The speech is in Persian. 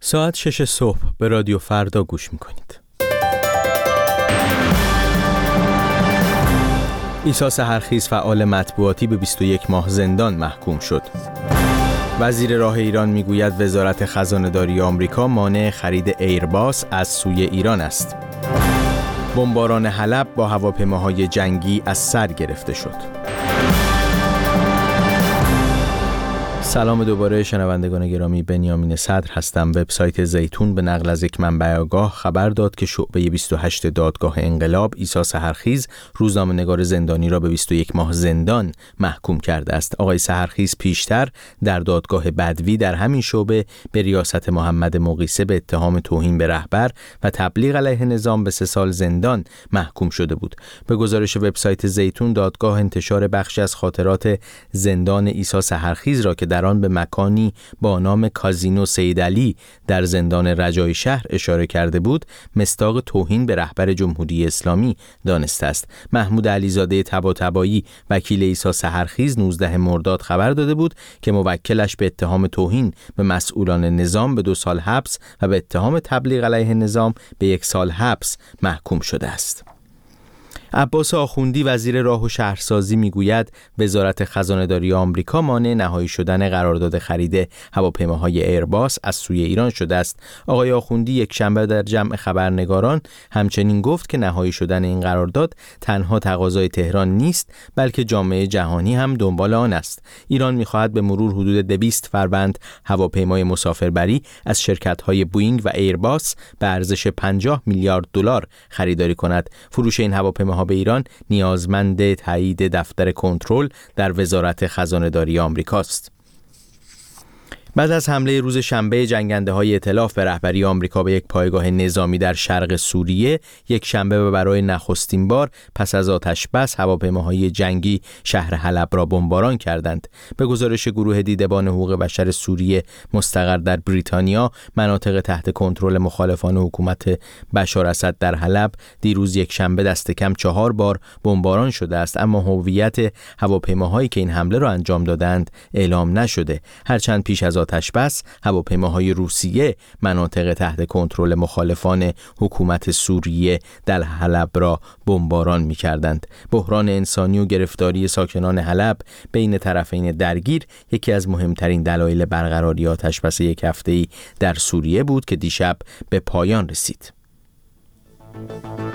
ساعت 6 صبح به رادیو فردا گوش میکنید. عیسی سحرخیز فعال مطبوعاتی به 21 ماه زندان محکوم شد. وزیر راه ایران میگوید وزارت خزانه‌داری آمریکا مانع خرید ایرباس از سوی ایران است. بمباران حلب با هواپیماهای جنگی از سر گرفته شد. سلام دوباره شنوندگان گرامی، بنیامین صدر هستم. وبسایت زیتون به نقل از یک منبع آگاه خبر داد که شعبه 28 دادگاه انقلاب عیسی سحرخیز روزنامه‌نگار زندانی را به 21 ماه زندان محکوم کرده است. آقای سحرخیز پیشتر در دادگاه بدوی در همین شعبه به ریاست محمد مقیسه به اتهام توهین به رهبر و تبلیغ علیه نظام به 3 سال زندان محکوم شده بود. به گزارش وبسایت زیتون، دادگاه انتشار بخشی از خاطرات زندان عیسی سحرخیز را که در آن به مکانی با نام کازینو سیدعلی در زندان رجای شهر اشاره کرده بود، مصداق توهین به رهبر جمهوری اسلامی دانسته است. محمود علیزاده طباطبایی وکیل عیسی سحرخیز 19 مرداد خبر داده بود که موکلش به اتهام توهین به مسئولان نظام به 2 سال حبس و به اتهام تبلیغ علیه نظام به 1 سال حبس محکوم شده است. عباس آخوندی وزیر راه و شهرسازی میگوید وزارت خزانه‌داری آمریکا مانع نهایی شدن قرارداد خرید هواپیماهای ایرباس از سوی ایران شده است. آقای آخوندی یک شنبه در جمع خبرنگاران همچنین گفت که نهایی شدن این قرارداد تنها تقاضای تهران نیست، بلکه جامعه جهانی هم دنبال آن است. ایران می‌خواهد به مرور حدود 200 فروند هواپیمای مسافربری از شرکت‌های بوئینگ و ایرباس به ارزش 50 میلیارد دلار خریداری کند. فروش این هواپیماها به ایران نیازمند تایید دفتر کنترل در وزارت خزانه‌داری آمریکاست. بعد از حمله روز شنبه جنگنده‌های ائتلاف به رهبری آمریکا به یک پایگاه نظامی در شرق سوریه، یک شنبه و برای نخستین بار پس از آتش بس هواپیماهای جنگی شهر حلب را بمباران کردند. به گزارش گروه دیدبان حقوق بشر سوریه مستقر در بریتانیا، مناطق تحت کنترل مخالفان حکومت بشار اسد در حلب دیروز یک شنبه دست کم 4 بار بمباران شده است، اما هویت هواپیماهایی که این حمله را انجام دادند اعلام نشده. هرچند پیش از آتش بس هواپیماهای روسیه مناطق تحت کنترل مخالفان حکومت سوریه در حلب را بمباران می‌کردند. بحران انسانی و گرفتاری ساکنان حلب بین طرفین درگیر یکی از مهمترین دلایل برقراری آتش بس یک هفته‌ای در سوریه بود که دیشب به پایان رسید.